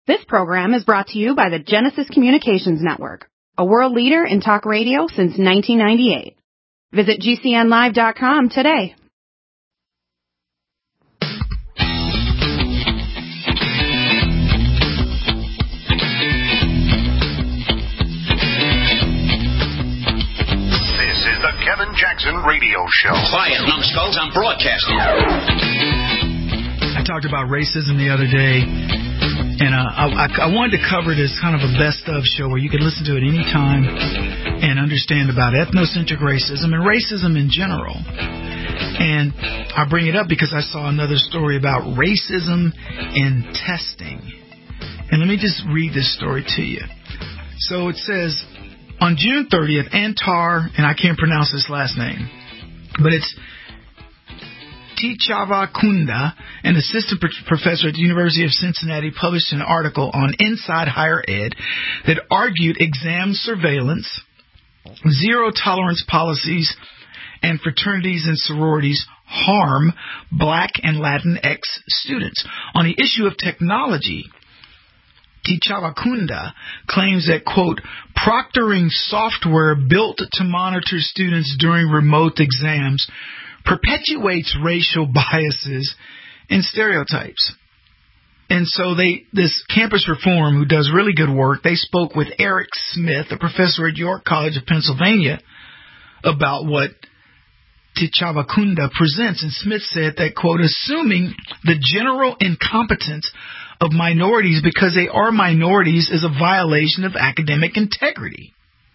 This program is brought to you by the Genesis Communications Network, a world leader in talk radio since 1998. Visit GCNlive.com today. This is the Kevin Jackson Radio Show. Quiet, numbskulls, I'm broadcasting. I talked about racism the other day. And I wanted to cover this kind of a best-of show where you could listen to it any time and understand about ethnocentric racism and racism in general. And I bring it up because I saw another story about racism in testing. And let me just read this story to you. So it says, on June 30th, Antar, and I can't pronounce his last name, but it's Tichavakunda, an assistant professor at the University of Cincinnati, published an article on Inside Higher Ed that argued exam surveillance, zero-tolerance policies, and fraternities and sororities harm Black and Latinx students. On the issue of technology, Tichavakunda claims that, quote, proctoring software built to monitor students during remote exams perpetuates racial biases and stereotypes. And so this Campus Reform, who does really good work, they spoke with Eric Smith, a professor at York College of Pennsylvania, about what Tichavakunda presents. And Smith said that, quote, assuming the general incompetence of minorities because they are minorities is a violation of academic integrity.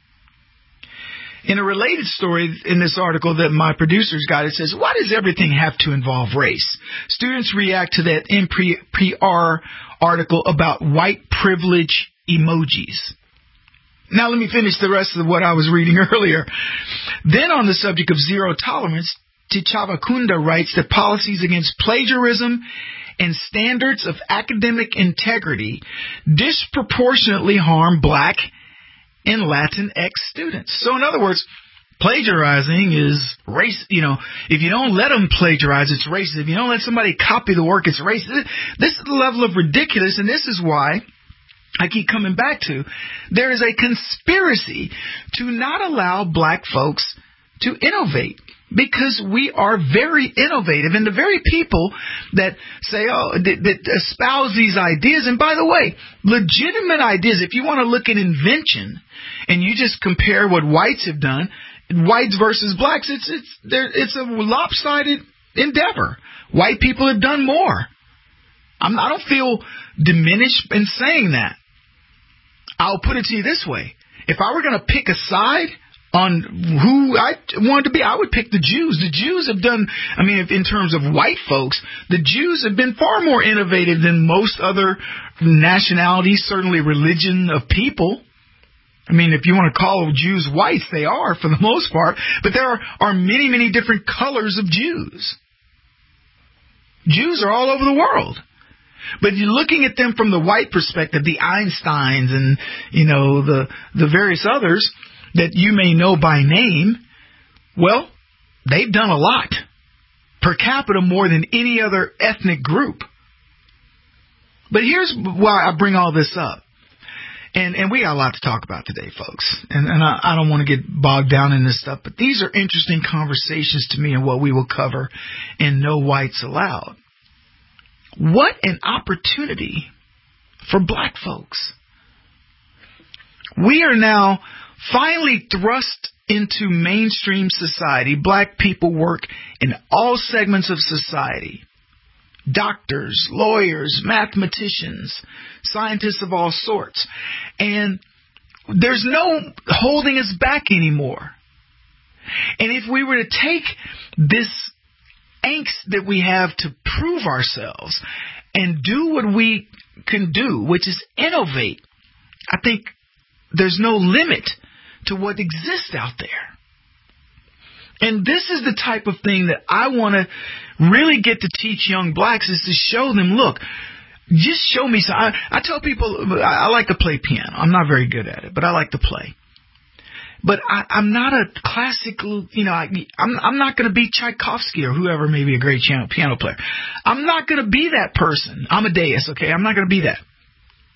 In a related story in this article that my producers got, it says, why does everything have to involve race? Students react to that NPR article about white privilege emojis. Now let me finish the rest of what I was reading earlier. Then on the subject of zero tolerance, Tichavakunda writes that policies against plagiarism and standards of academic integrity disproportionately harm Black and Latinx students. So in other words, plagiarizing is race. You know, if you don't let them plagiarize, it's racist. If you don't let somebody copy the work, it's racist. This is the level of ridiculous, and this is why I keep coming back to there is a conspiracy to not allow Black folks to innovate. Because we are very innovative, and the very people that say, that espouse these ideas, and by the way, legitimate ideas, if you want to look at invention, and you just compare what whites have done, whites versus Blacks, it's a lopsided endeavor. White people have done more. I don't feel diminished in saying that. I'll put it to you this way. If I were going to pick a side on who I wanted to be, I would pick the Jews. The Jews have done, in terms of white folks, the Jews have been far more innovative than most other nationalities, certainly religion of people. If you want to call Jews whites, they are for the most part, but there are many, many different colors of Jews. Jews are all over the world. But you're looking at them from the white perspective, the Einsteins and, the various others that you may know by name, well, they've done a lot. Per capita more than any other ethnic group. But here's why I bring all this up. And we got a lot to talk about today, folks. And I don't want to get bogged down in this stuff, but these are interesting conversations to me and what we will cover in No Whites Allowed. What an opportunity for Black folks. We are now finally thrust into mainstream society. Black people work in all segments of society. Doctors, lawyers, mathematicians, scientists of all sorts. And there's no holding us back anymore. And if we were to take this angst that we have to prove ourselves and do what we can do, which is innovate, I think there's no limit to what exists out there. And this is the type of thing that I want to really get to teach young Blacks, is to show them, look, just show me. So I tell people I like to play piano. I'm not very good at it, but I like to play. But I'm not a classical, I'm not going to be Tchaikovsky or whoever may be a great piano player. I'm not going to be that person. Amadeus, okay? I'm not going to be that.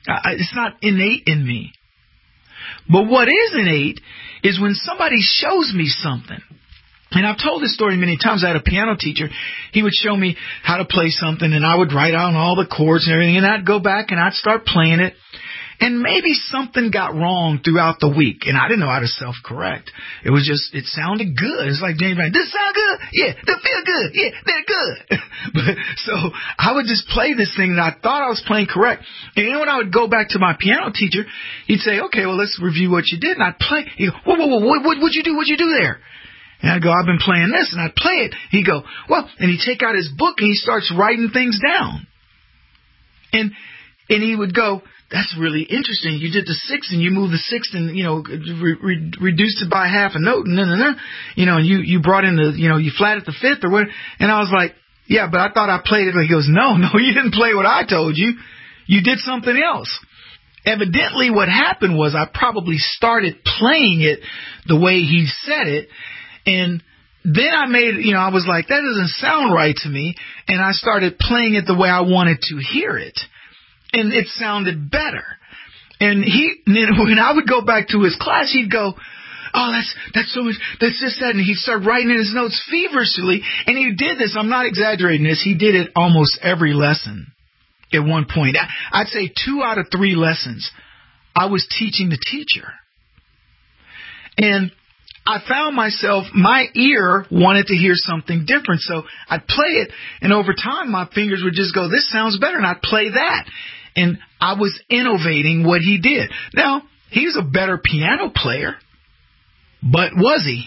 It's not innate in me. But what is innate is when somebody shows me something. And I've told this story many times. I had a piano teacher. He would show me how to play something, and I would write out all the chords and everything, and I'd go back and I'd start playing it. And maybe something got wrong throughout the week, and I didn't know how to self-correct. It was just, it sounded good. It's like James Brown, does it sound good? Yeah. Does it feel good? Yeah, they're good. So I would just play this thing, and I thought I was playing correct. And then when I would go back to my piano teacher, he'd say, okay, well, let's review what you did. And I'd play. He'd go, whoa, what'd you do? What'd you do there? And I'd go, I've been playing this, and I'd play it. He'd go, well, and he'd take out his book, and he starts writing things down. And he would go, that's really interesting. You did the sixth, and you moved the sixth, and reduced it by half a note, and and you brought in the you flatted the fifth or what? And I was like, yeah, but I thought I played it. He goes, no, you didn't play what I told you. You did something else. Evidently, what happened was I probably started playing it the way he said it, and then I made I was like, that doesn't sound right to me, and I started playing it the way I wanted to hear it. And it sounded better. And then when I would go back to his class, he'd go, oh, that's so much, that's just that. And he'd start writing in his notes feverishly. And he did this, I'm not exaggerating this, he did it almost every lesson at one point. I'd say 2 out of 3 lessons, I was teaching the teacher. And I found myself, my ear wanted to hear something different. So I'd play it, and over time my fingers would just go, this sounds better, and I'd play that. And I was innovating what he did. Now, he was a better piano player, but was he?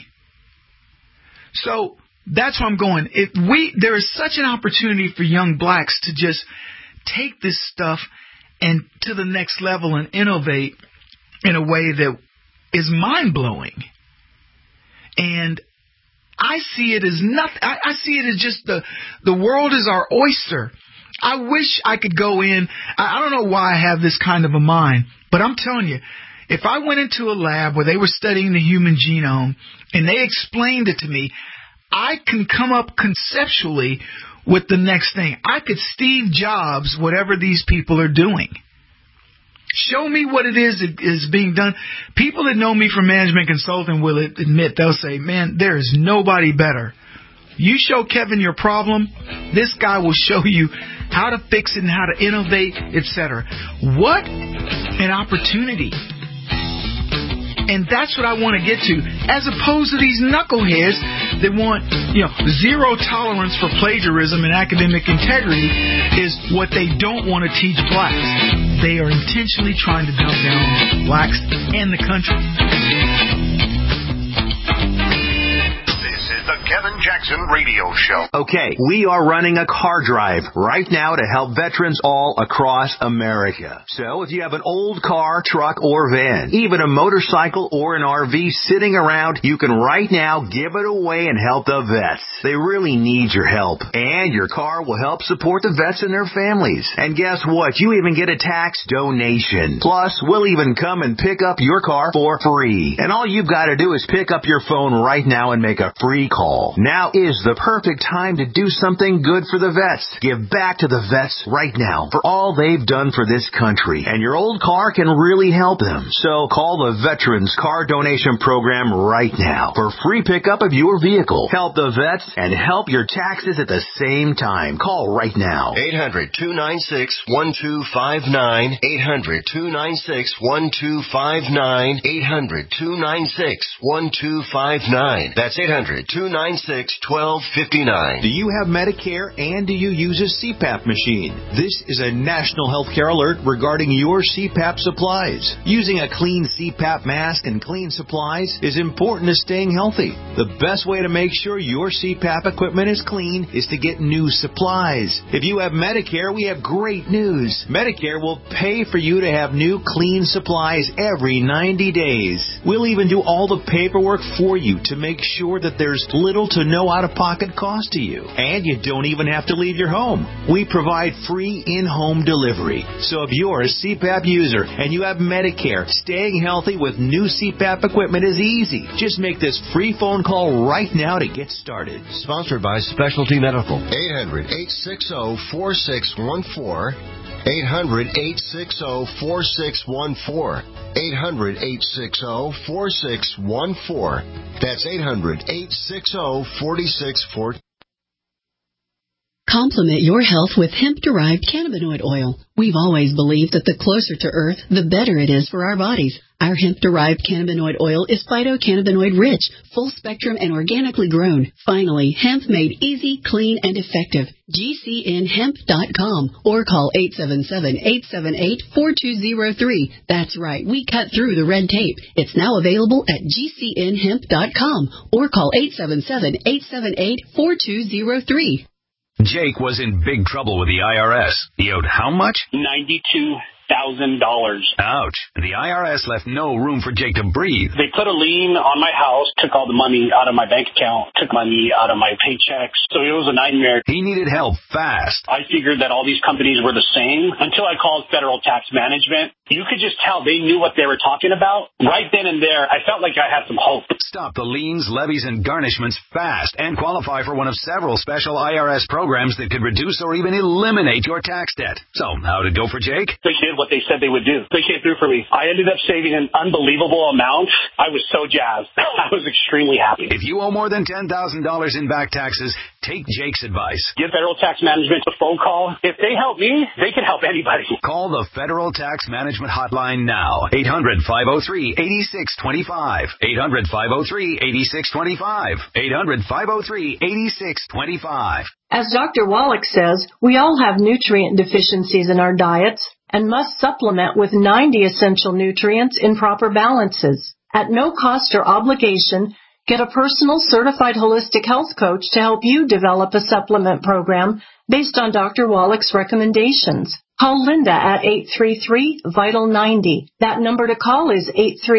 So that's where I'm going. There is such an opportunity for young blacks to just take this stuff and to the next level and innovate in a way that is mind-blowing. And I see it as nothing. I see it as just the world is our oyster. I wish I could go in. I don't know why I have this kind of a mind, but I'm telling you, if I went into a lab where they were studying the human genome and they explained it to me, I can come up conceptually with the next thing. I could Steve Jobs whatever these people are doing. Show me what it is being done. People that know me from management consulting will admit, they'll say, man, there is nobody better. You show Kevin your problem, this guy will show you how to fix it and how to innovate, etc. What an opportunity. And that's what I want to get to, as opposed to these knuckleheads that want, zero tolerance for plagiarism and academic integrity is what they don't want to teach blacks. They are intentionally trying to dumb down blacks and the country. The Kevin Jackson Radio Show. Okay, we are running a car drive right now to help veterans all across America. So if you have an old car, truck, or van, even a motorcycle or an RV sitting around, you can right now give it away and help the vets. They really need your help. And your car will help support the vets and their families. And guess what? You even get a tax donation. Plus, we'll even come and pick up your car for free. And all you've got to do is pick up your phone right now and make a free call. Now is the perfect time to do something good for the vets. Give back to the vets right now for all they've done for this country. And your old car can really help them. So call the Veterans Car Donation Program right now for free pickup of your vehicle. Help the vets and help your taxes at the same time. Call right now. 800-296-1259. 800-296-1259. 800-296-1259. That's 800-296-1259. Do you have Medicare and do you use a CPAP machine? This is a national healthcare alert regarding your CPAP supplies. Using a clean CPAP mask and clean supplies is important to staying healthy. The best way to make sure your CPAP equipment is clean is to get new supplies. If you have Medicare, we have great news. Medicare will pay for you to have new clean supplies every 90 days. We'll even do all the paperwork for you to make sure that there's little to no out-of-pocket cost to you. And you don't even have to leave your home. We provide free in-home delivery. So if you're a CPAP user and you have Medicare, staying healthy with new CPAP equipment is easy. Just make this free phone call right now to get started. Sponsored by Specialty Medical. 800-860-4614. 800-860-4614. 800-860-4614. That's 800-860-4614. Complement your health with hemp-derived cannabinoid oil. We've always believed that the closer to Earth, the better it is for our bodies. Our hemp-derived cannabinoid oil is phytocannabinoid-rich, full-spectrum, and organically grown. Finally, hemp made easy, clean, and effective. GCNhemp.com or call 877-878-4203. That's right, we cut through the red tape. It's now available at GCNhemp.com or call 877-878-4203. Jake was in big trouble with the IRS. He owed how much? $92,000. Ouch. The IRS left no room for Jake to breathe. They put a lien on my house, took all the money out of my bank account, took money out of my paychecks. So it was a nightmare. He needed help fast. I figured that all these companies were the same until I called Federal Tax Management. You could just tell they knew what they were talking about. Right then and there, I felt like I had some hope. Stop the liens, levies, and garnishments fast and qualify for one of several special IRS programs that could reduce or even eliminate your tax debt. So, how did it go for Jake? They did what they said they would do. They came through for me. I ended up saving an unbelievable amount. I was so jazzed. I was extremely happy. If you owe more than $10,000 in back taxes, take Jake's advice. Give Federal Tax Management a phone call. If they help me, they can help anybody. Call the Federal Tax Management Hotline now. 800-503-8625. 800-503-8625. 800-503-8625. As Dr. Wallach says, we all have nutrient deficiencies in our diets and must supplement with 90 essential nutrients in proper balances. At no cost or obligation, get a personal certified holistic health coach to help you develop a supplement program based on Dr. Wallach's recommendations. Call Linda at 833-VITAL-90. That number to call is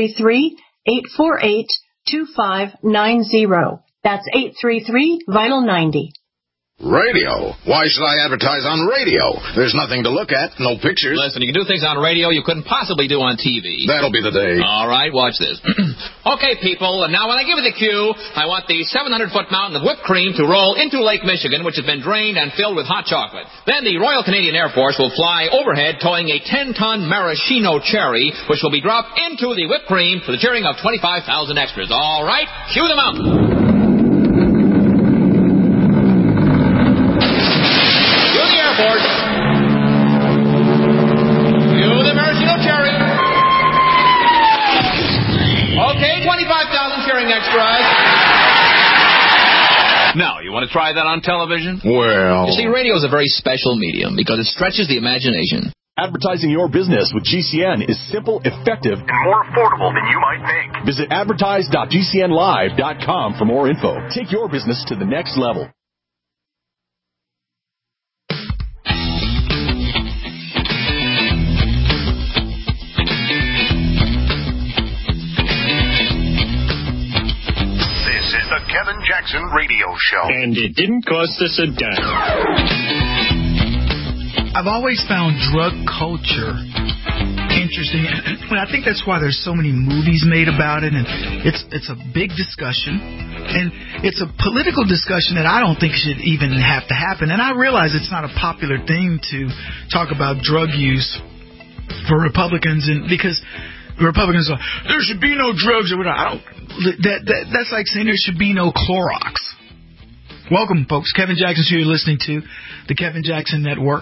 833-848-2590. That's 833-VITAL-90. Radio? Why should I advertise on radio? There's nothing to look at, no pictures. Listen, you can do things on radio you couldn't possibly do on TV. That'll be the day. All right, watch this. Okay, people, and now when I give you the cue, I want the 700-foot mountain of whipped cream to roll into Lake Michigan, which has been drained and filled with hot chocolate. Then the Royal Canadian Air Force will fly overhead towing a 10-ton maraschino cherry, which will be dropped into the whipped cream for the cheering of 25,000 extras. All right, cue the mountain. Okay, 25,000 cheering extras. Now, you want to try that on television? Well... You see, radio is a very special medium because it stretches the imagination. Advertising your business with GCN is simple, effective, and more affordable than you might think. Visit advertise.gcnlive.com for more info. Take your business to the next level. The Kevin Jackson Radio Show. And it didn't cost us a dime. I've always found drug culture interesting. I think that's why there's so many movies made about it, and it's a big discussion. And it's a political discussion that I don't think should even have to happen. And I realize it's not a popular thing to talk about drug use for Republicans, and because Republicans are, there should be no drugs or whatever. That's like saying there should be no Clorox. Welcome, folks. Kevin Jackson's who you're listening to, the Kevin Jackson Network.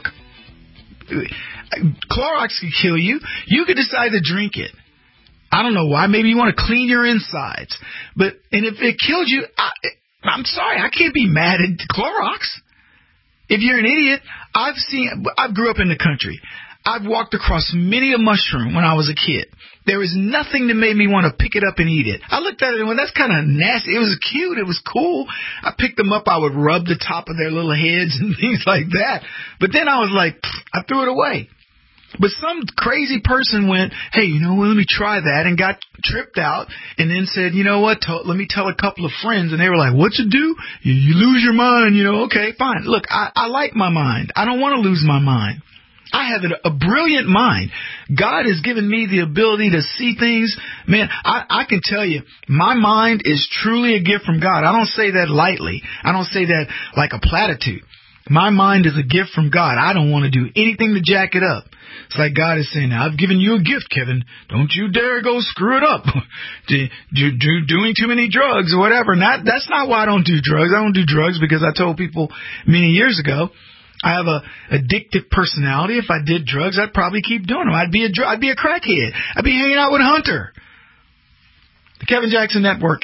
Clorox could kill you. You could decide to drink it. I don't know why. Maybe you want to clean your insides. And if it killed you, I'm sorry. I can't be mad at Clorox. If you're an idiot, I grew up in the country. I've walked across many a mushroom when I was a kid. There was nothing that made me want to pick it up and eat it. I looked at it and went, that's kind of nasty. It was cute. It was cool. I picked them up. I would rub the top of their little heads and things like that. But then I was like, I threw it away. But some crazy person went, hey, you know what, let me try that, and got tripped out, and then said, you know what, let me tell a couple of friends, and they were like, what you do? You lose your mind, okay, fine. Look, I like my mind. I don't want to lose my mind. I have a brilliant mind. God has given me the ability to see things. Man, I can tell you, my mind is truly a gift from God. I don't say that lightly. I don't say that like a platitude. My mind is a gift from God. I don't want to do anything to jack it up. It's like God is saying, I've given you a gift, Kevin. Don't you dare go screw it up. Doing too many drugs or whatever. That's not why I don't do drugs. I don't do drugs because I told people many years ago I have a addictive personality. If I did drugs, I'd probably keep doing them. I'd be a crackhead. I'd be hanging out with Hunter. The Kevin Jackson Network,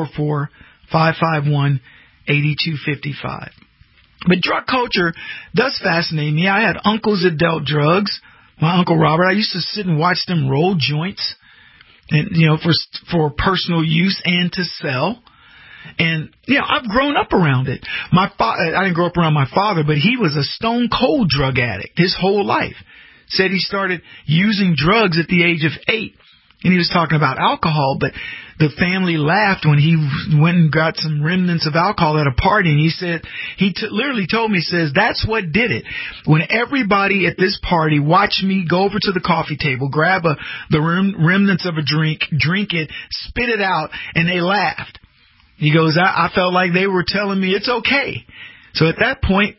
844-551-8255. But drug culture does fascinate me. I had uncles that dealt drugs. My Uncle Robert, I used to sit and watch them roll joints, and for personal use and to sell. And I've grown up around it. I didn't grow up around my father, but he was a stone cold drug addict his whole life. Said he started using drugs at the age of 8. And he was talking about alcohol, but the family laughed when he went and got some remnants of alcohol at a party. And he said, literally told me, says, that's what did it. When everybody at this party watched me go over to the coffee table, grab the remnants of a drink it, spit it out, and they laughed. He goes, I felt like they were telling me it's okay. So at that point,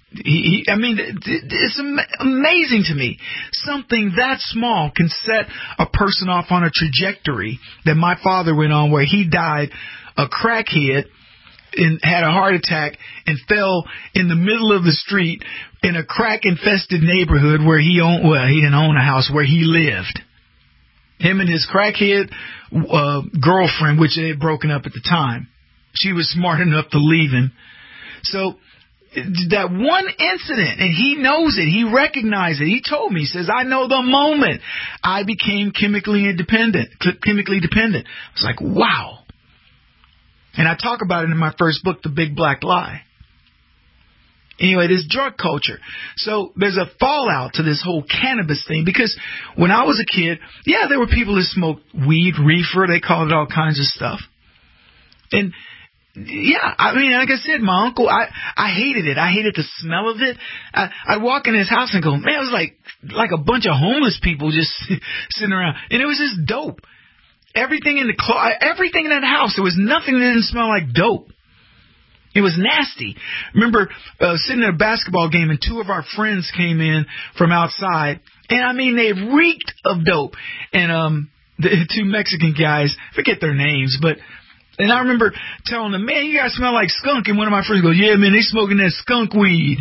it's amazing to me. Something that small can set a person off on a trajectory that my father went on, where he died a crackhead and had a heart attack and fell in the middle of the street in a crack-infested neighborhood where he didn't own a house, where he lived. Him and his crackhead girlfriend, which they had broken up at the time. She was smart enough to leave him. So that one incident, and he knows it, he recognized it. He told me, he says, I know the moment I became chemically dependent. I was like, wow. And I talk about it in my first book, The Big Black Lie. Anyway, this drug culture. So there's a fallout to this whole cannabis thing, because when I was a kid, there were people that smoked weed, reefer, they called it all kinds of stuff. And like I said, my uncle, I hated it. I hated the smell of it. I'd walk in his house and go, man, it was like a bunch of homeless people just sitting around. And it was just dope. Everything in that house, there was nothing that didn't smell like dope. It was nasty. Remember sitting at a basketball game, and 2 of our friends came in from outside, and they reeked of dope. And the 2 Mexican guys, forget their names, and I remember telling them, man, you guys smell like skunk. And one of my friends goes, yeah, man, they smoking that skunk weed.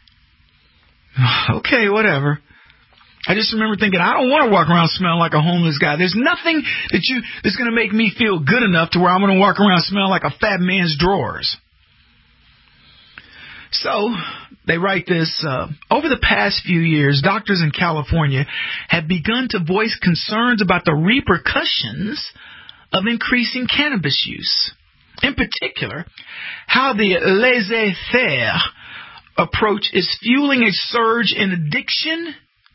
Okay, whatever. I just remember thinking, I don't want to walk around smelling like a homeless guy. There's nothing that's going to make me feel good enough to where I'm going to walk around smelling like a fat man's drawers. So they write this, over the past few years, doctors in California have begun to voice concerns about the repercussions of increasing cannabis use. In particular, how the laissez-faire approach is fueling a surge in addiction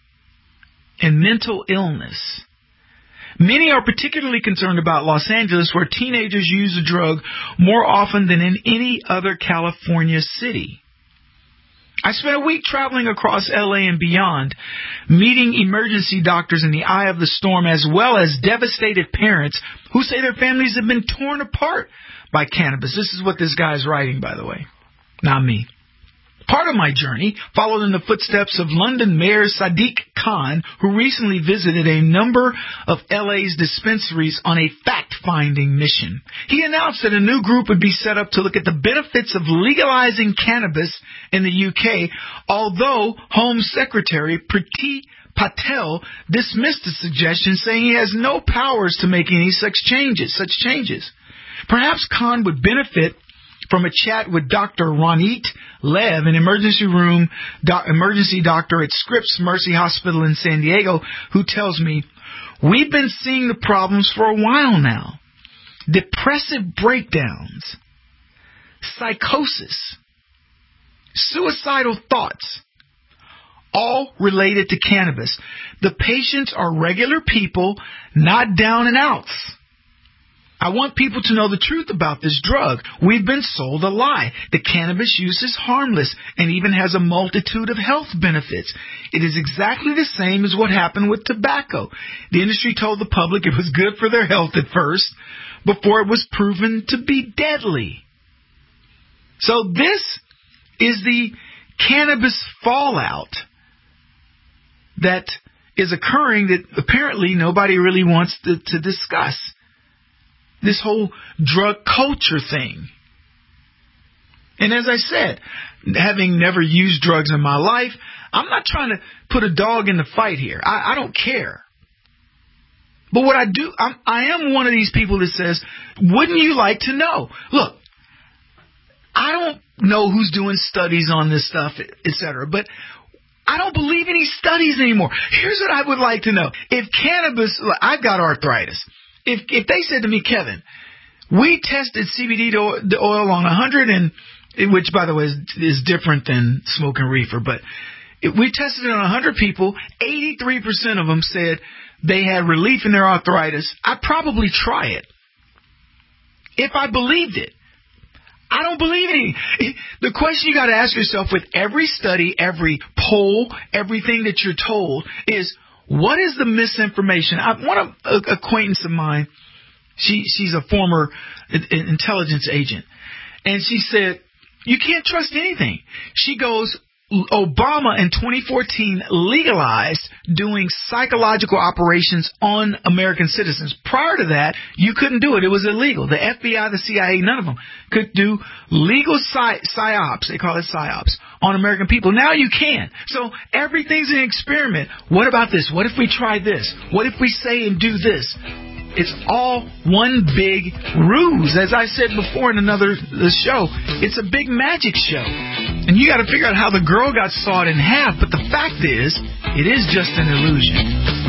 and mental illness. Many are particularly concerned about Los Angeles, where teenagers use the drug more often than in any other California city. I spent a week traveling across LA and beyond, meeting emergency doctors in the eye of the storm, as well as devastated parents who say their families have been torn apart by cannabis. This is what this guy is writing, by the way, not me. Part of my journey followed in the footsteps of London Mayor Sadiq Khan, who recently visited a number of LA's dispensaries on a fact-finding mission. He announced that a new group would be set up to look at the benefits of legalizing cannabis in the UK, although Home Secretary Priti Patel dismissed the suggestion, saying he has no powers to make any such changes. Perhaps Khan would benefit from a chat with Dr. Ronit Lev, an emergency doctor at Scripps Mercy Hospital in San Diego, who tells me, we've been seeing the problems for a while now. Depressive breakdowns, psychosis, suicidal thoughts, all related to cannabis. The patients are regular people, not down and outs. I want people to know the truth about this drug. We've been sold a lie. The cannabis use is harmless and even has a multitude of health benefits. It is exactly the same as what happened with tobacco. The industry told the public it was good for their health at first, before it was proven to be deadly. So this is the cannabis fallout that is occurring that apparently nobody really wants to discuss. This whole drug culture thing. And as I said, having never used drugs in my life, I'm not trying to put a dog in the fight here. I don't care. But what I do, I am one of these people that says, wouldn't you like to know? Look, I don't know who's doing studies on this stuff, etc., but I don't believe any studies anymore. Here's what I would like to know. If cannabis, I've got arthritis. If they said to me, Kevin, we tested CBD oil on 100, and which, by the way, is different than smoking reefer, but we tested it on 100 people, 83% of them said they had relief in their arthritis, I'd probably try it. If I believed it. I don't believe it. The question you got to ask yourself with every study, every poll, everything that you're told is, what is the misinformation? One acquaintance of mine, she's a former intelligence agent, and she said, you can't trust anything. She goes, Obama in 2014 legalized doing psychological operations on American citizens. Prior to that, you couldn't do it. It was illegal. The FBI, the CIA, none of them could do legal psyops. They call it psyops on American people. Now you can. So everything's an experiment. What about this? What if we try this? What if we say and do this? It's all one big ruse. As I said before in another show, it's a big magic show. And you got to figure out how the girl got sawed in half. But the fact is, it is just an illusion.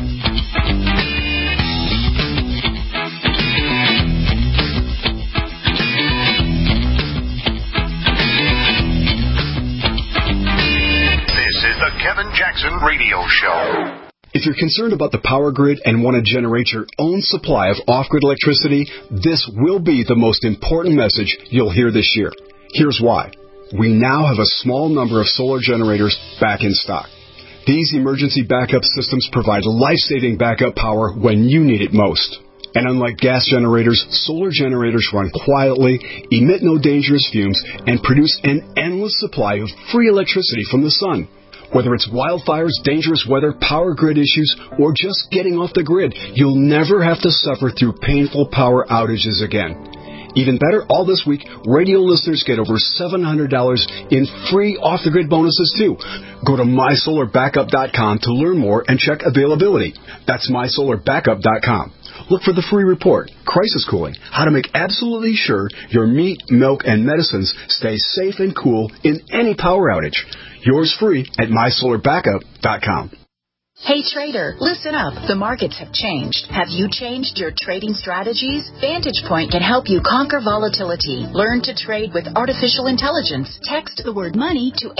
This is the Kevin Jackson Radio Show. If you're concerned about the power grid and want to generate your own supply of off-grid electricity, this will be the most important message you'll hear this year. Here's why. We now have a small number of solar generators back in stock. These emergency backup systems provide life-saving backup power when you need it most. And unlike gas generators, solar generators run quietly, emit no dangerous fumes, and produce an endless supply of free electricity from the sun. Whether it's wildfires, dangerous weather, power grid issues, or just getting off the grid, you'll never have to suffer through painful power outages again. Even better, all this week, radio listeners get over $700 in free off-the-grid bonuses, too. Go to mysolarbackup.com to learn more and check availability. That's mysolarbackup.com. Look for the free report, Crisis Cooling, how to make absolutely sure your meat, milk, and medicines stay safe and cool in any power outage. Yours free at mysolarbackup.com. Hey trader, listen up. The markets have changed. Have you changed your trading strategies? Vantage Point can help you conquer volatility. Learn to trade with artificial intelligence. Text the word money to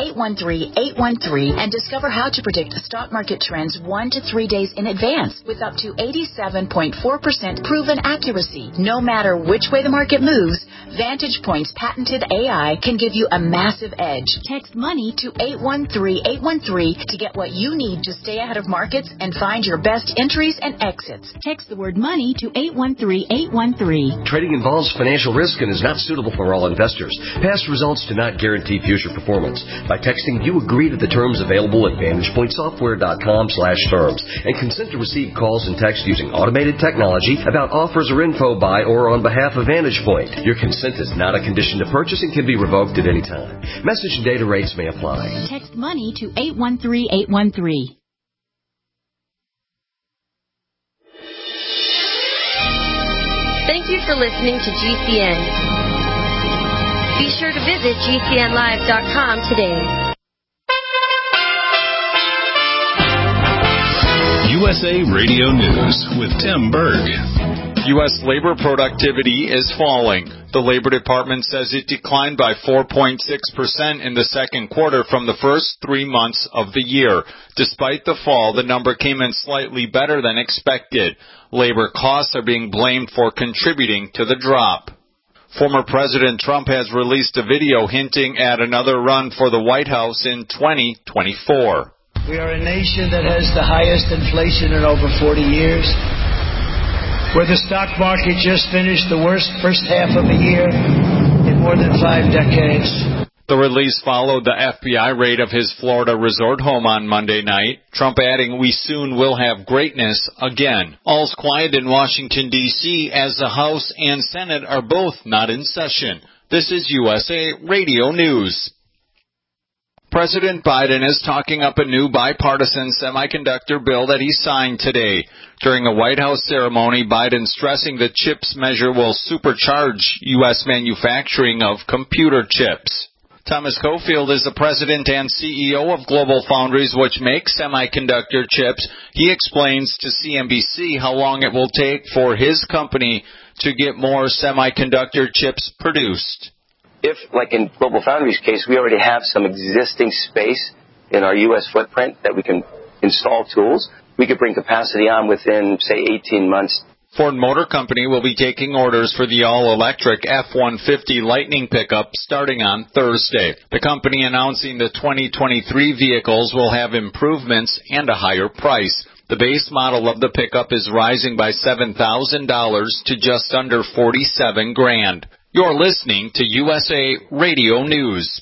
813-813 and discover how to predict stock market trends 1 to 3 days in advance with up to 87.4% proven accuracy. No matter which way the market moves, Vantage Point's patented AI can give you a massive edge. Text money to 813-813 to get what you need to stay ahead of markets and find your best entries and exits. Text the word money to 813-813. Trading involves financial risk and is not suitable for all investors. Past results do not guarantee future performance. By texting, you agree to the terms available at VantagePointSoftware.com/terms and consent to receive calls and texts using automated technology about offers or info by or on behalf of Vantage Point. Your consent is not a condition to purchase and can be revoked at any time. Message and data rates may apply. Text money to 813-813. Thank you for listening to GCN. Be sure to visit GCNlive.com today. USA Radio News with Tim Berg. U.S. labor productivity is falling. The Labor Department says it declined by 4.6% in the second quarter from the first 3 months of the year. Despite the fall, the number came in slightly better than expected. Labor costs are being blamed for contributing to the drop. Former President Trump has released a video hinting at another run for the White House in 2024. We are a nation that has the highest inflation in over 40 years, where the stock market just finished the worst first half of a year in more than 5 decades. The release followed the FBI raid of his Florida resort home on Monday night, Trump adding, "We soon will have greatness again." All's quiet in Washington, D.C., as the House and Senate are both not in session. This is USA Radio News. President Biden is talking up a new bipartisan semiconductor bill that he signed today. During a White House ceremony, Biden stressing the CHIPS measure will supercharge U.S. manufacturing of computer chips. Thomas Cofield is the president and CEO of Global Foundries, which makes semiconductor chips. He explains to CNBC how long it will take for his company to get more semiconductor chips produced. If, like in Global Foundries' case, we already have some existing space in our U.S. footprint that we can install tools, we could bring capacity on within, say, 18 months. Ford Motor Company will be taking orders for the all-electric F-150 Lightning pickup starting on Thursday. The company announcing the 2023 vehicles will have improvements and a higher price. The base model of the pickup is rising by $7,000 to just under $47,000. You're listening to USA Radio News.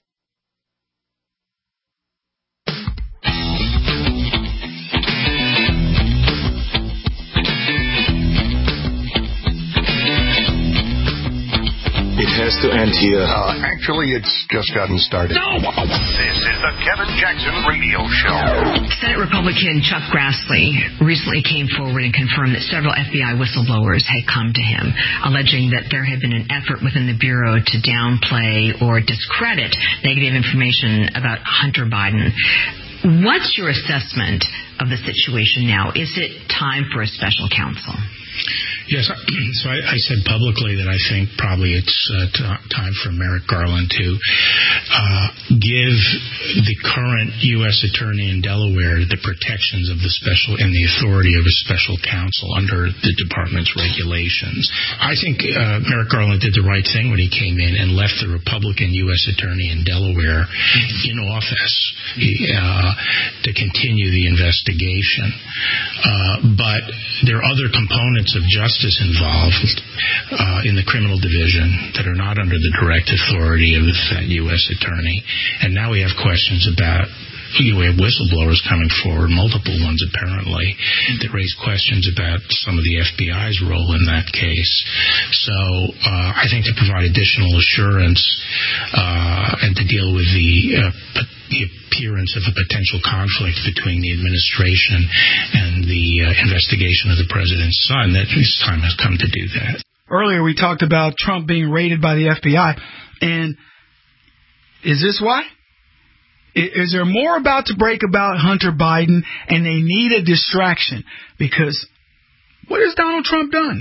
It has to end here. Actually, it's just gotten started. No! This is the Kevin Jackson Radio Show. Senate Republican Chuck Grassley recently came forward and confirmed that several FBI whistleblowers had come to him, alleging that there had been an effort within the Bureau to downplay or discredit negative information about Hunter Biden. What's your assessment of the situation now? Is it time for a special counsel? Yes, so I said publicly that I think probably it's time for Merrick Garland to give the current U.S. attorney in Delaware the protections of the special and the authority of a special counsel under the department's regulations. I think Merrick Garland did the right thing when he came in and left the Republican U.S. attorney in Delaware in office to continue the investigation. But there are other components of justice involved in the criminal division that are not under the direct authority of that U.S. attorney. And now we have questions about, we have whistleblowers coming forward, multiple ones apparently, that raise questions about some of the FBI's role in that case. So I think to provide additional assurance and to deal with the appearance of a potential conflict between the administration and the investigation of the president's son, that his time has come to do that. Earlier we talked about Trump being raided by the FBI, and is this why? Is there more about to break about Hunter Biden, and they need a distraction? Because what has Donald Trump done?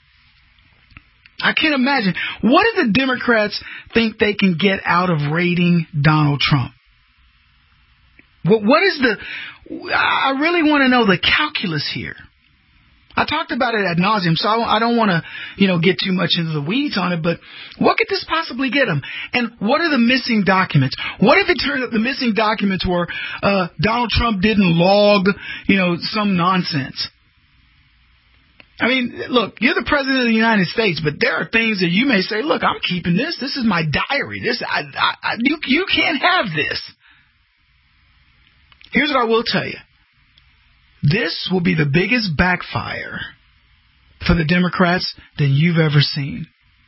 I can't imagine. What do the Democrats think they can get out of raiding Donald Trump? What is I really want to know the calculus here. I talked about it ad nauseum, so I don't want to, get too much into the weeds on it, but what could this possibly get them? And what are the missing documents? What if it turns out the missing documents were Donald Trump didn't log, some nonsense? I mean, look, you're the president of the United States, but there are things that you may say, look, I'm keeping this. This is my diary. You can't have this. Here's what I will tell you. This will be the biggest backfire for the Democrats than you've ever seen.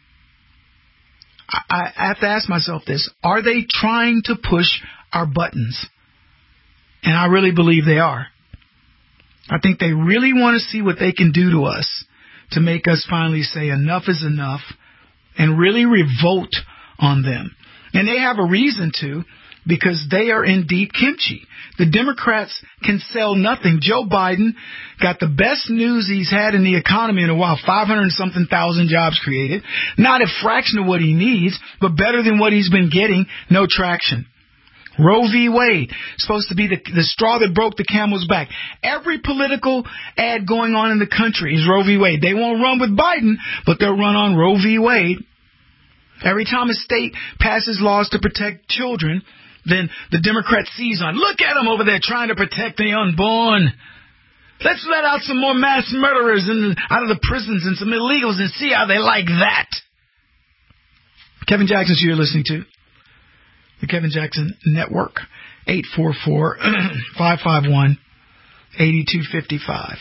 I have to ask myself this. Are they trying to push our buttons? And I really believe they are. I think they really want to see what they can do to us to make us finally say enough is enough and really revolt on them. And they have a reason to, because they are in deep kimchi. The Democrats can sell nothing. Joe Biden got the best news he's had in the economy in a while, 500-something thousand jobs created. Not a fraction of what he needs, but better than what he's been getting. No traction. Roe v. Wade, supposed to be the straw that broke the camel's back. Every political ad going on in the country is Roe v. Wade. They won't run with Biden, but they'll run on Roe v. Wade. Every time a state passes laws to protect children, then the Democrats seize on. Look at them over there trying to protect the unborn. Let's let out some more mass murderers out of the prisons and some illegals and see how they like that. Kevin Jackson, you're listening to The Kevin Jackson Network, 844-551-8255.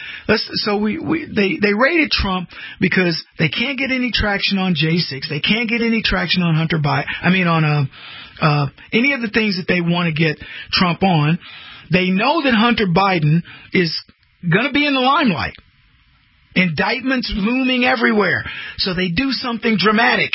They raided Trump because they can't get any traction on J6. They can't get any traction on Hunter Biden. On any of the things that they want to get Trump on. They know that Hunter Biden is going to be in the limelight. Indictments looming everywhere. So they do something dramatic.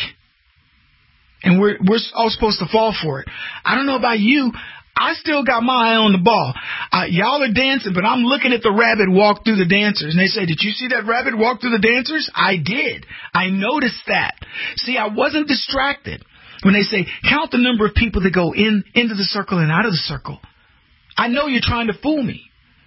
And we're all supposed to fall for it. I don't know about you. I still got my eye on the ball. Y'all are dancing, but I'm looking at the rabbit walk through the dancers. And they say, did you see that rabbit walk through the dancers? I did. I noticed that. See, I wasn't distracted. When they say, count the number of people that go into the circle and out of the circle. I know you're trying to fool me.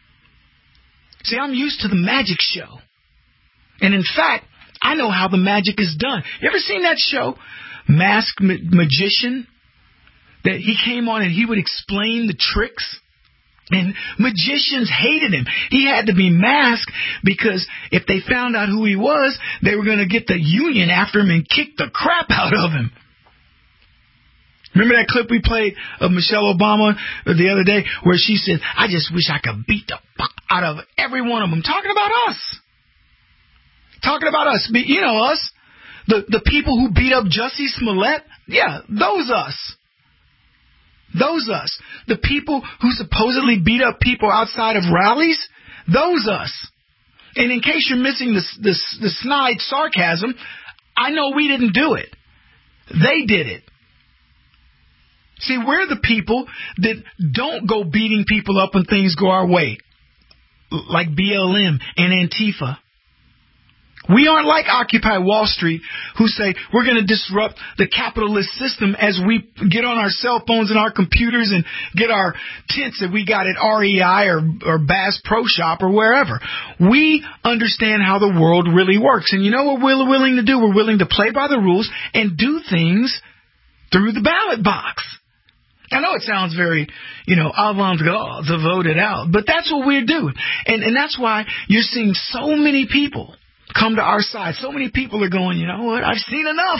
See, I'm used to the magic show. And in fact, I know how the magic is done. You ever seen that show, Masked Magician? That he came on and he would explain the tricks. And magicians hated him. He had to be masked because if they found out who he was, they were going to get the union after him and kick the crap out of him. Remember that clip we played of Michelle Obama the other day where she said, I just wish I could beat the fuck out of every one of them. Talking about us. Talking about us. You know us. The people who beat up Jussie Smollett. Yeah, those us. Those us. The people who supposedly beat up people outside of rallies. Those us. And in case you're missing the snide sarcasm, I know we didn't do it. They did it. See, we're the people that don't go beating people up when things go our way, like BLM and Antifa. We aren't like Occupy Wall Street, who say we're going to disrupt the capitalist system as we get on our cell phones and our computers and get our tents that we got at REI or Bass Pro Shop or wherever. We understand how the world really works. And you know what we're willing to do? We're willing to play by the rules and do things through the ballot box. I know it sounds very, avant-garde to vote it out, but that's what we're doing. And that's why you're seeing so many people come to our side. So many people are going, you know what, I've seen enough.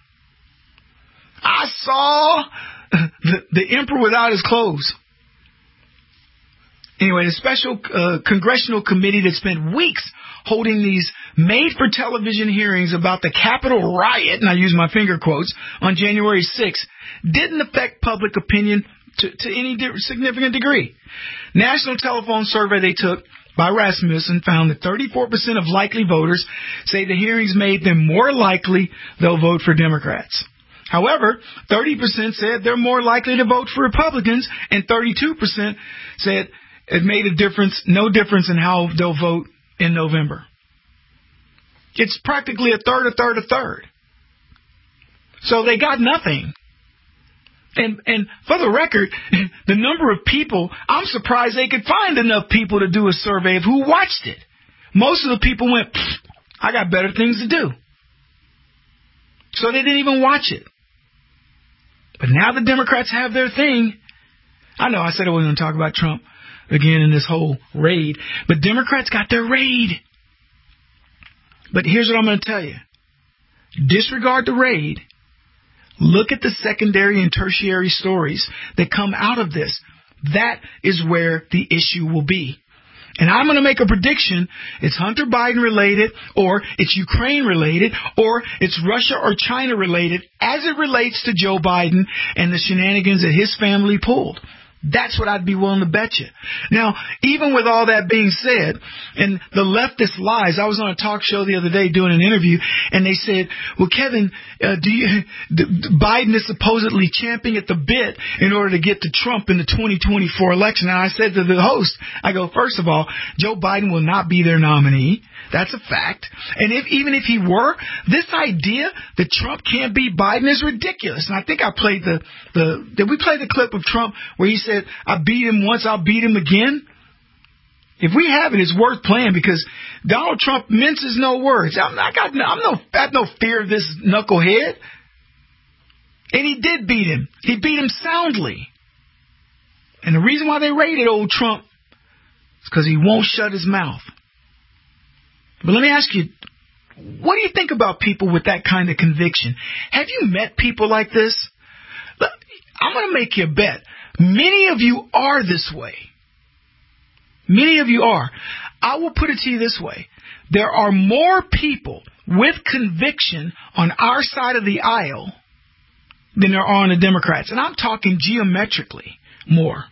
I saw the emperor without his clothes. Anyway, the special congressional committee that spent weeks holding these made-for-television hearings about the Capitol riot, and I use my finger quotes, on January 6th, didn't affect public opinion to any significant degree. National telephone survey they took by Rasmussen found that 34% of likely voters say the hearings made them more likely they'll vote for Democrats. However, 30% said they're more likely to vote for Republicans, and 32% said it made no difference in how they'll vote in November. It's practically a third. So they got nothing. And for the record, the number of people, I'm surprised they could find enough people to do a survey of who watched it. Most of the people went, I got better things to do. So they didn't even watch it. But now the Democrats have their thing. I know I said I wasn't going to talk about Trump again in this whole raid, but Democrats got their raid. But here's what I'm going to tell you. Disregard the raid. Look at the secondary and tertiary stories that come out of this. That is where the issue will be. And I'm going to make a prediction. It's Hunter Biden related, or it's Ukraine related, or it's Russia or China related as it relates to Joe Biden and the shenanigans that his family pulled. That's what I'd be willing to bet you. Now, even with all that being said, and the leftist lies, I was on a talk show the other day doing an interview, and they said, well, Kevin, Biden is supposedly champing at the bit in order to get to Trump in the 2024 election. And I said to the host, I go, first of all, Joe Biden will not be their nominee. That's a fact. And even if he were, this idea that Trump can't beat Biden is ridiculous. And I think I played did we play the clip of Trump where he said, I beat him once, I'll beat him again? If we have it, it's worth playing because Donald Trump minces no words. I have no fear of this knucklehead. And he did beat him. He beat him soundly. And the reason why they raided old Trump is because he won't shut his mouth. But let me ask you, what do you think about people with that kind of conviction? Have you met people like this? I'm going to make you a bet. Many of you are this way. Many of you are. I will put it to you this way. There are more people with conviction on our side of the aisle than there are on the Democrats. And I'm talking geometrically more.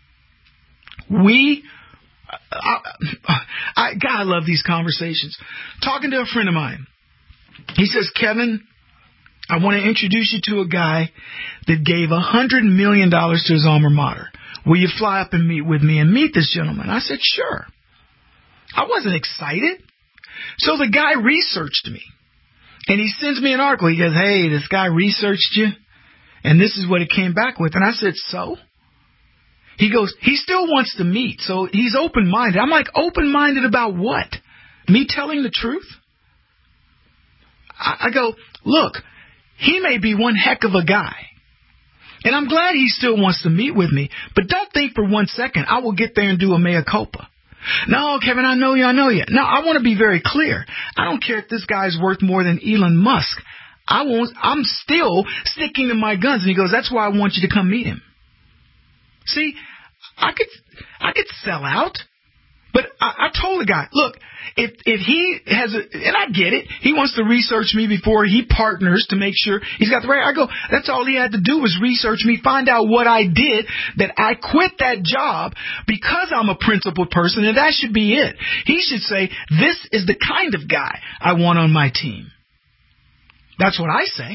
I love these conversations. Talking to a friend of mine. He says, Kevin, I want to introduce you to a guy that gave $100 million to his alma mater. Will you fly up and meet with me and meet this gentleman? I said, sure. I wasn't excited. So the guy researched me. And he sends me an article. He goes, hey, this guy researched you. And this is what it came back with. And I said, so? He goes, he still wants to meet. So he's open-minded. I'm like, open-minded about what? Me telling the truth? I go, look, he may be one heck of a guy. And I'm glad he still wants to meet with me. But don't think for 1 second I will get there and do a mea culpa. No, Kevin, I know you. No, I want to be very clear. I don't care if this guy's worth more than Elon Musk. I'm still sticking to my guns. And he goes, that's why I want you to come meet him. See, I could sell out. But I told the guy, look, if he has and I get it, he wants to research me before he partners to make sure he's got the right. I go, that's all he had to do was research me, find out what I did, that I quit that job because I'm a principled person, and that should be it. He should say, this is the kind of guy I want on my team. That's what I say.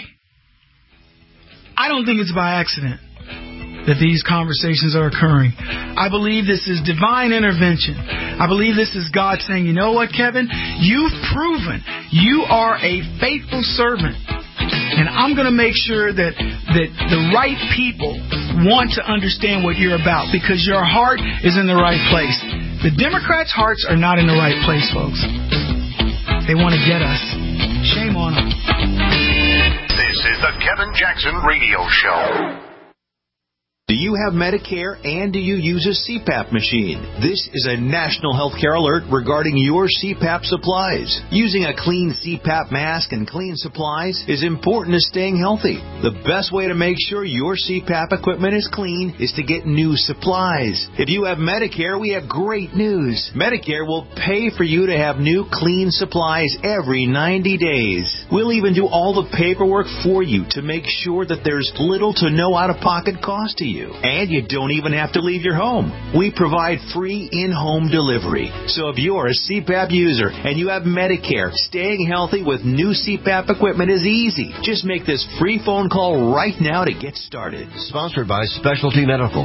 I don't think it's by accident that these conversations are occurring. I believe this is divine intervention. I believe this is God saying, you know what, Kevin? You've proven you are a faithful servant. And I'm going to make sure that the right people want to understand what you're about, because your heart is in the right place. The Democrats' hearts are not in the right place, folks. They want to get us. Shame on them. This is the Kevin Jackson Radio Show. Do you have Medicare and do you use a CPAP machine? This is a national healthcare alert regarding your CPAP supplies. Using a clean CPAP mask and clean supplies is important to staying healthy. The best way to make sure your CPAP equipment is clean is to get new supplies. If you have Medicare, we have great news. Medicare will pay for you to have new clean supplies every 90 days. We'll even do all the paperwork for you to make sure that there's little to no out-of-pocket cost to you. And you don't even have to leave your home. We provide free in-home delivery. So if you're a CPAP user and you have Medicare, staying healthy with new CPAP equipment is easy. Just make this free phone call right now to get started. Sponsored by Specialty Medical.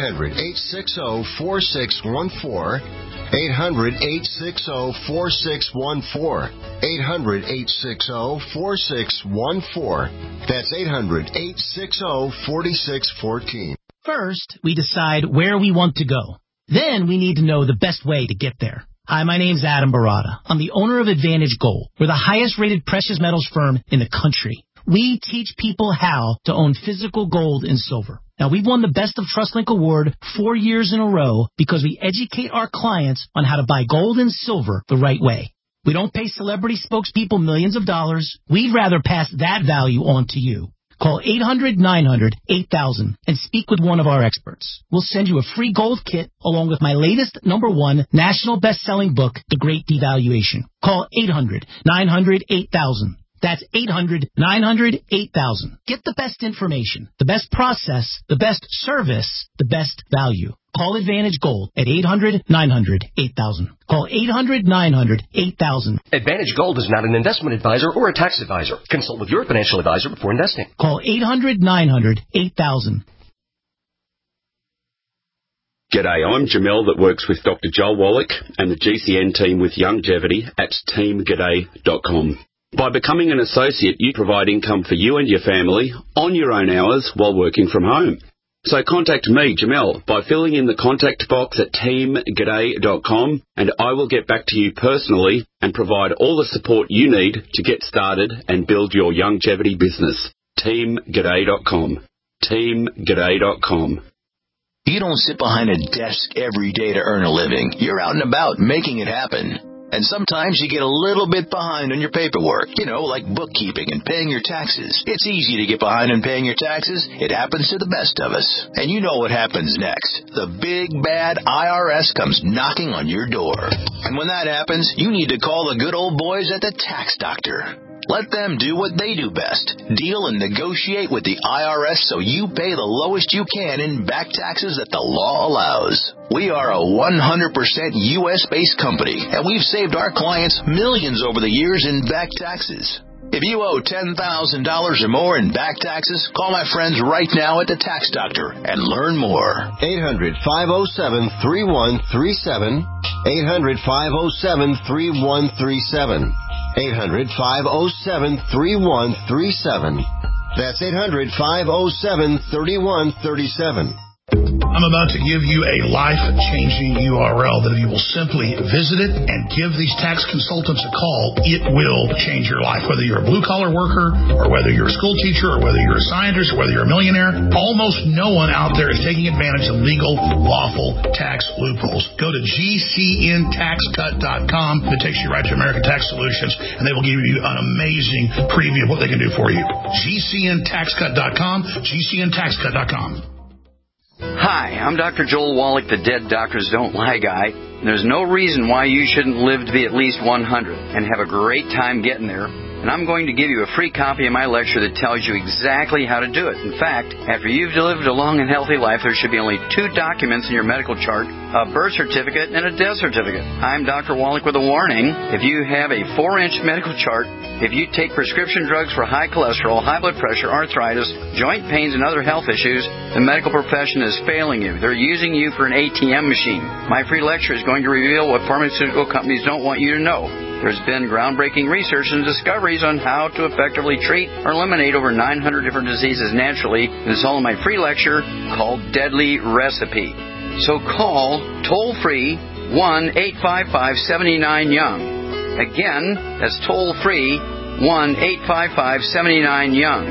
800-860-4614. 800-860-4614. 800-860-4614. That's 800-860-4614. First, we decide where we want to go. Then we need to know the best way to get there. Hi, my name's Adam Barada. I'm the owner of Advantage Gold. We're the highest rated precious metals firm in the country. We teach people how to own physical gold and silver. Now, we've won the Best of TrustLink Award 4 years in a row because we educate our clients on how to buy gold and silver the right way. We don't pay celebrity spokespeople millions of dollars. We'd rather pass that value on to you. Call 800-900-8000 and speak with one of our experts. We'll send you a free gold kit along with my latest #1 national best-selling book, The Great Devaluation. Call 800-900-8000. That's 800-900-8000. Get the best information, the best process, the best service, the best value. Call Advantage Gold at 800-900-8000. Call 800-900-8000. Advantage Gold is not an investment advisor or a tax advisor. Consult with your financial advisor before investing. Call 800-900-8000. G'day, I'm Jamel that works with Dr. Joel Wallach and the GCN team with Longevity at teamg'day.com. By becoming an associate, you provide income for you and your family on your own hours while working from home. So contact me, Jamel, by filling in the contact box at teamg'day.com, and I will get back to you personally and provide all the support you need to get started and build your longevity business. teamg'day.com. teamg'day.com. You don't sit behind a desk every day to earn a living. You're out and about making it happen. And sometimes you get a little bit behind on your paperwork, like bookkeeping and paying your taxes. It's easy to get behind on paying your taxes. It happens to the best of us. And you know what happens next. The big, bad IRS comes knocking on your door. And when that happens, you need to call the good old boys at the Tax Doctor. Let them do what they do best. Deal and negotiate with the IRS so you pay the lowest you can in back taxes that the law allows. We are a 100% U.S.-based company, and we've saved our clients millions over the years in back taxes. If you owe $10,000 or more in back taxes, call my friends right now at the Tax Doctor and learn more. 800-507-3137. 800-507-3137. 800-507-3137. That's 800-507-3137. I'm about to give you a life-changing URL that if you will simply visit it and give these tax consultants a call, it will change your life. Whether you're a blue-collar worker or whether you're a school teacher or whether you're a scientist or whether you're a millionaire, almost no one out there is taking advantage of legal, lawful tax loopholes. Go to GCNTaxCut.com. It takes you right to American Tax Solutions, and they will give you an amazing preview of what they can do for you. GCNTaxCut.com, GCNTaxCut.com. Hi, I'm Dr. Joel Wallach, the Dead Doctors Don't Lie guy. There's no reason why you shouldn't live to be at least 100 and have a great time getting there. And I'm going to give you a free copy of my lecture that tells you exactly how to do it. In fact, after you've lived a long and healthy life, there should be only 2 documents in your medical chart, a birth certificate and a death certificate. I'm Dr. Wallach with a warning. If you have a 4-inch medical chart, if you take prescription drugs for high cholesterol, high blood pressure, arthritis, joint pains, and other health issues, the medical profession is failing you. They're using you for an ATM machine. My free lecture is going to reveal what pharmaceutical companies don't want you to know. There's been groundbreaking research and discoveries on how to effectively treat or eliminate over 900 different diseases naturally. This is all in my free lecture called Deadly Recipe. So call toll-free 1-855-79-YOUNG. Again, that's toll-free 1-855-79-YOUNG.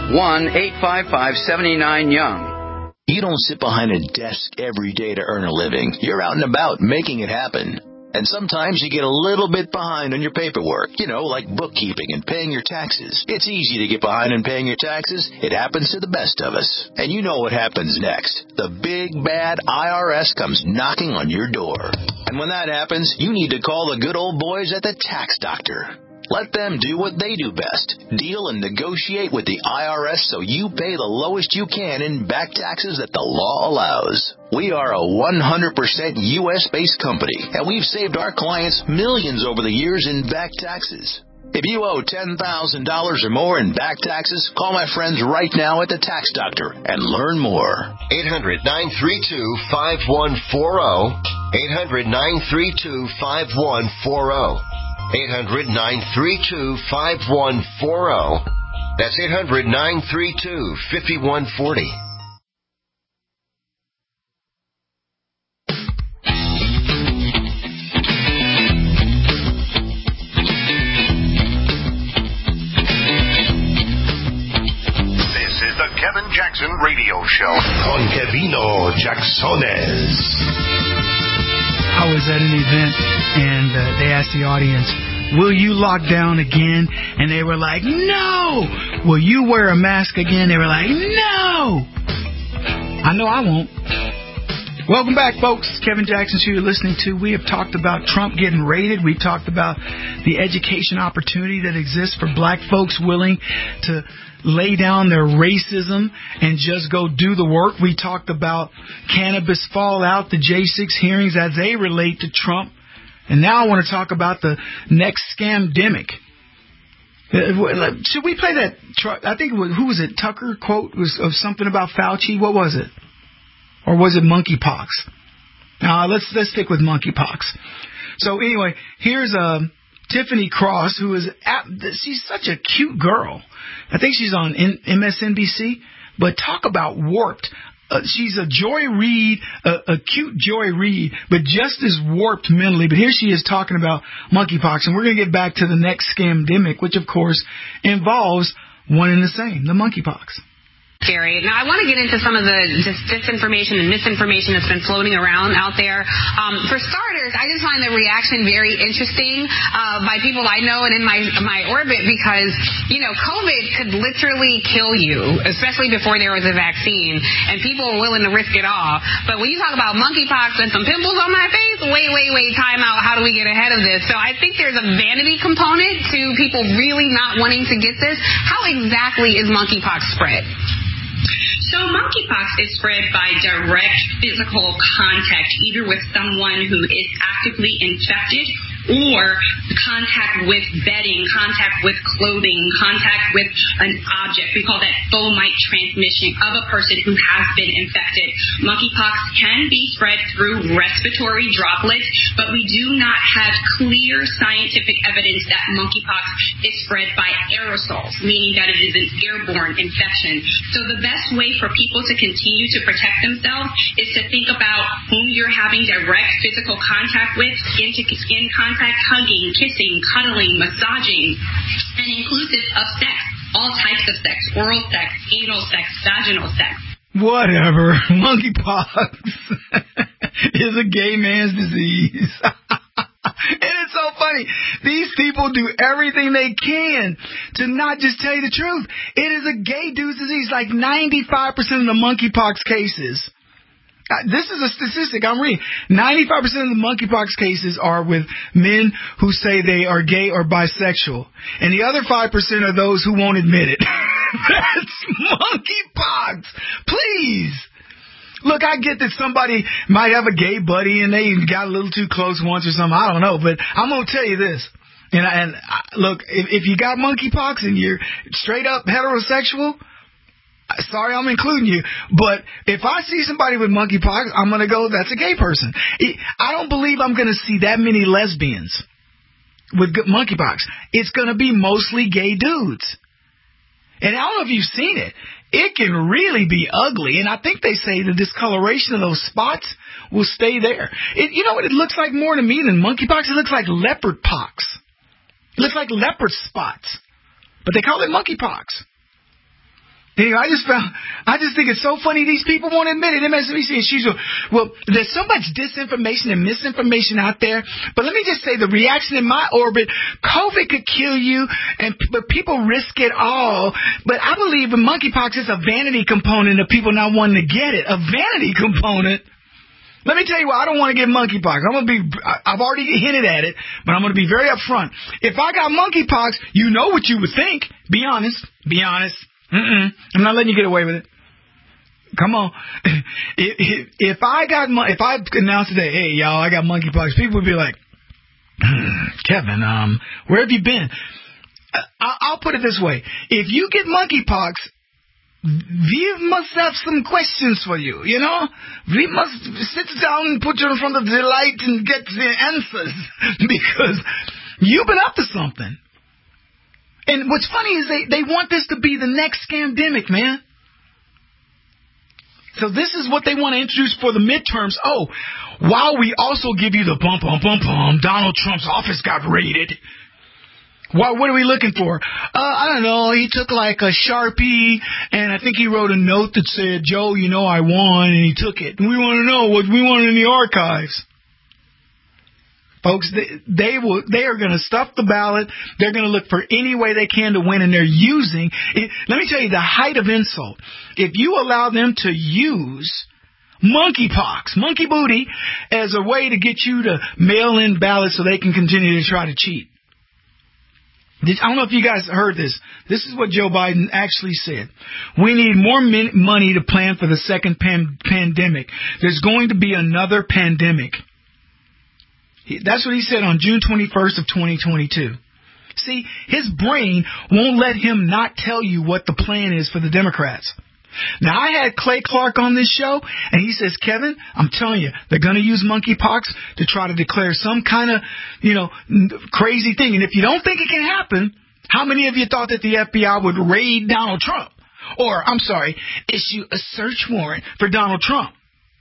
1-855-79-YOUNG. You don't sit behind a desk every day to earn a living. You're out and about making it happen. And sometimes you get a little bit behind on your paperwork, like bookkeeping and paying your taxes. It's easy to get behind on paying your taxes. It happens to the best of us. And you know what happens next. The big, bad IRS comes knocking on your door. And when that happens, you need to call the good old boys at the Tax Doctor. Let them do what they do best. Deal and negotiate with the IRS so you pay the lowest you can in back taxes that the law allows. We are a 100% U.S.-based company, and we've saved our clients millions over the years in back taxes. If you owe $10,000 or more in back taxes, call my friends right now at the Tax Doctor and learn more. 800-932-5140. 800-932-5140. 800-932-5140. That's 800-932-5140. This is the Kevin Jackson Radio Show. Con Kevino Jacksones. I was at an event, and they asked the audience, will you lock down again? And they were like, no! Will you wear a mask again? They were like, no! I know I won't. Welcome back, folks. Kevin Jackson, who you're listening to. We have talked about Trump getting raided. We've talked about the education opportunity that exists for black folks willing to lay down their racism and just go do the work. We talked about cannabis fallout, the J6 hearings as they relate to Trump. And now I want to talk about the next scamdemic. Should we play that? I think, who was it? Tucker quote was of something about Fauci. What was it? Or was it monkeypox? Let's stick with monkeypox. So anyway, here's Tiffany Cross, who is she's such a cute girl. I think she's on MSNBC. But talk about warped. She's a Joy Reid, a cute Joy Reid, but just as warped mentally. But here she is talking about monkeypox, and we're going to get back to the next scamdemic, which of course involves one and the same, the monkeypox. Scary. Now, I want to get into some of the disinformation and misinformation that's been floating around out there. For starters, I just find the reaction very interesting by people I know and in my orbit because, COVID could literally kill you, especially before there was a vaccine, and people were willing to risk it all. But when you talk about monkeypox and some pimples on my face, wait, time out. How do we get ahead of this? So I think there's a vanity component to people really not wanting to get this. How exactly is monkeypox spread? So monkeypox is spread by direct physical contact, either with someone who is actively infected or contact with bedding, contact with clothing, contact with an object. We call that fomite transmission of a person who has been infected. Monkeypox can be spread through respiratory droplets, but we do not have clear scientific evidence that monkeypox is spread by aerosols, meaning that it is an airborne infection. So the best way for people to continue to protect themselves is to think about whom you're having direct physical contact with, skin contact, hugging, kissing, cuddling, massaging, and inclusive of sex, all types of sex, oral sex, anal sex, vaginal sex. Whatever. Monkeypox is a gay man's disease. And it's so funny. These people do everything they can to not just tell you the truth. It is a gay dude's disease. Like 95% of the monkeypox cases. This is a statistic I'm reading. 95% of the monkeypox cases are with men who say they are gay or bisexual. And the other 5% are those who won't admit it. That's monkeypox. Please. Look, I get that somebody might have a gay buddy and they got a little too close once or something. I don't know. But I'm going to tell you this. And look, if you got monkeypox and you're straight up heterosexual, sorry, I'm including you, but if I see somebody with monkeypox, I'm going to go, that's a gay person. I don't believe I'm going to see that many lesbians with monkeypox. It's going to be mostly gay dudes. And I don't know if you've seen it. It can really be ugly, and I think they say the discoloration of those spots will stay there. You know what it looks like more to me than monkeypox? It looks like leopard pox. It looks like leopard spots, but they call it monkeypox. Anyway, I just think it's so funny these people won't admit it. MSNBC and she's well, there's so much disinformation and misinformation out there. But let me just say the reaction in my orbit, COVID could kill you, but people risk it all. But I believe in monkeypox is a vanity component of people not wanting to get it. A vanity component. Let me tell you what, I don't want to get monkeypox. I've already hinted at it, but I'm going to be very upfront. If I got monkeypox, you know what you would think. Be honest. I'm not letting you get away with it. Come on. If I announced today, hey y'all, I got monkeypox, people would be like, Kevin, where have you been? I'll put it this way. If you get monkeypox, we must have some questions for you, you know? We must sit down and put you in front of the light and get the answers because you've been up to something. And what's funny is they want this to be the next scamdemic, man. So this is what they want to introduce for the midterms. Oh, while we also give you the bump, Donald Trump's office got raided. What are we looking for? I don't know. He took like a Sharpie, and I think he wrote a note that said, Joe, you know I won, and he took it. And we want to know what we want in the archives. Folks, they are going to stuff the ballot. They're going to look for any way they can to win, and they're using it. Let me tell you the height of insult. If you allow them to use monkeypox, monkey booty, as a way to get you to mail in ballots so they can continue to try to cheat. I don't know if you guys heard this. This is what Joe Biden actually said. We need more money to plan for the second pandemic. There's going to be another pandemic. That's what he said on June 21st of 2022. See, his brain won't let him not tell you what the plan is for the Democrats. Now, I had Clay Clark on this show, and he says, Kevin, I'm telling you, they're going to use monkeypox to try to declare some kind of, crazy thing. And if you don't think it can happen, how many of you thought that the FBI would raid Donald Trump? Or, issue a search warrant for Donald Trump?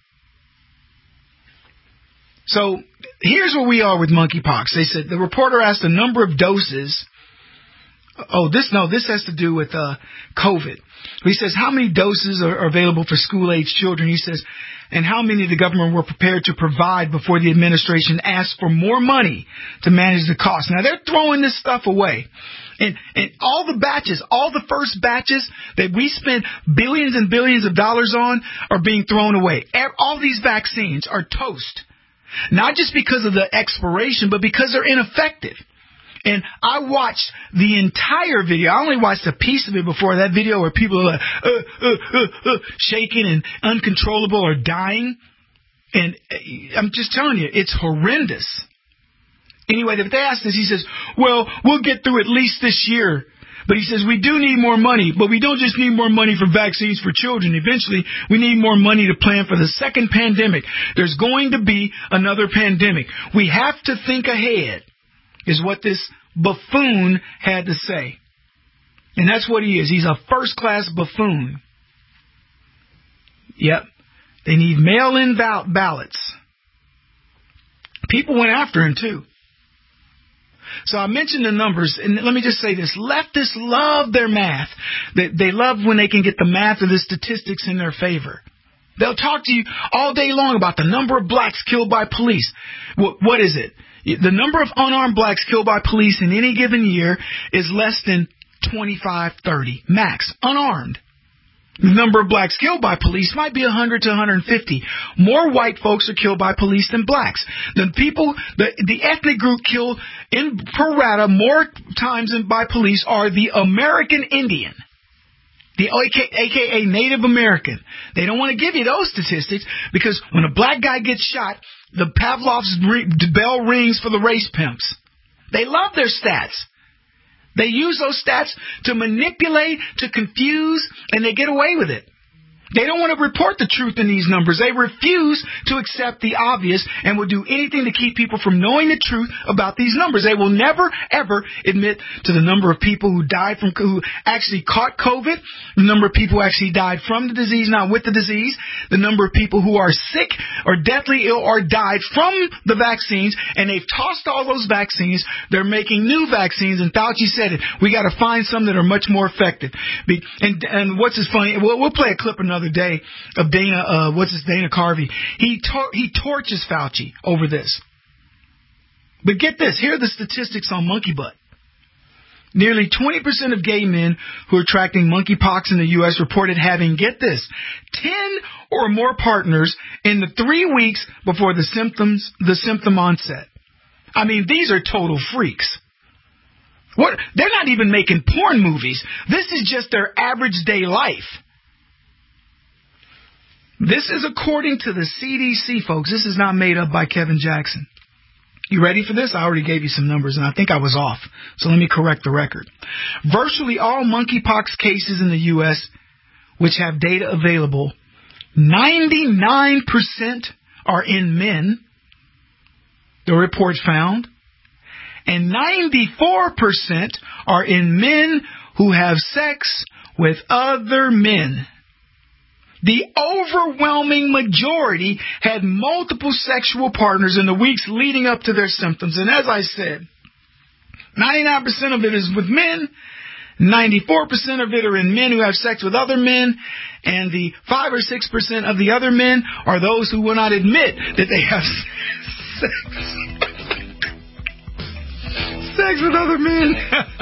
So, here's where we are with monkeypox. They said the reporter asked a number of doses This has to do with COVID. He says, how many doses are available for school-age children? He says, and how many the government were prepared to provide before the administration asked for more money to manage the cost. Now, they're throwing this stuff away. And all the batches, all the first batches that we spent billions and billions of dollars on are being thrown away. All these vaccines are toast. Not just because of the expiration, but because they're ineffective. And I watched the entire video. I only watched a piece of it before that video where people are like, shaking and uncontrollable or dying. And I'm just telling you, it's horrendous. Anyway, if they asked this, he says, well, we'll get through at least this year. But he says, we do need more money, but we don't just need more money for vaccines for children. Eventually, we need more money to plan for the second pandemic. There's going to be another pandemic. We have to think ahead, is what this buffoon had to say. And that's what he is. He's a first-class buffoon. Yep. They need mail-in ballots. People went after him, too. So I mentioned the numbers, and let me just say this. Leftists love their math. They love when they can get the math or the statistics in their favor. They'll talk to you all day long about the number of blacks killed by police. What is it? The number of unarmed blacks killed by police in any given year is less than 25, 30, max, unarmed. The number of blacks killed by police might be 100 to 150. More white folks are killed by police than blacks. The ethnic group killed in pro rata more times by police are the American Indian, the AKA Native American. They don't want to give you those statistics because when a black guy gets shot, the Pavlov's bell rings for the race pimps. They love their stats. They use those stats to manipulate, to confuse, and they get away with it. They don't want to report the truth in these numbers. They refuse to accept the obvious and will do anything to keep people from knowing the truth about these numbers. They will never, ever admit to the number of people who actually caught COVID, the number of people who actually died from the disease, not with the disease, the number of people who are sick or deathly ill or died from the vaccines, and they've tossed all those vaccines. They're making new vaccines, and Fauci said it. We got to find some that are much more effective. And what's is funny, we'll play a clip another day of Dana Carvey. He torches Fauci over this. But get this, here are the statistics on monkey butt. Nearly 20% of gay men who are attracting monkeypox in the U.S. reported having, get this, 10 or more partners in the 3 weeks before the symptom onset. I mean, these are total freaks. They're not even making porn movies. This is just their average day life. This is according to the CDC, folks. This is not made up by Kevin Jackson. You ready for this? I already gave you some numbers, and I think I was off. So let me correct the record. Virtually all monkeypox cases in the U.S., which have data available, 99% are in men, the report found, and 94% are in men who have sex with other men. The overwhelming majority had multiple sexual partners in the weeks leading up to their symptoms. And as I said, 99% of it is with men, 94% of it are in men who have sex with other men, and the 5 or 6% of the other men are those who will not admit that they have sex with other men.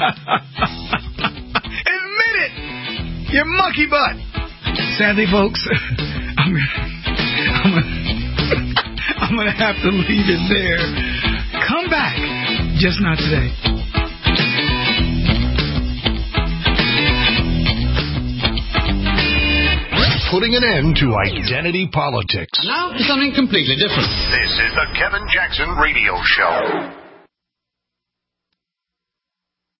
Admit it! You monkey butt! Sadly, folks, I'm gonna have to leave it there. Come back, just not today. Putting an end to identity politics. Now for something completely different. This is the Kevin Jackson Radio Show.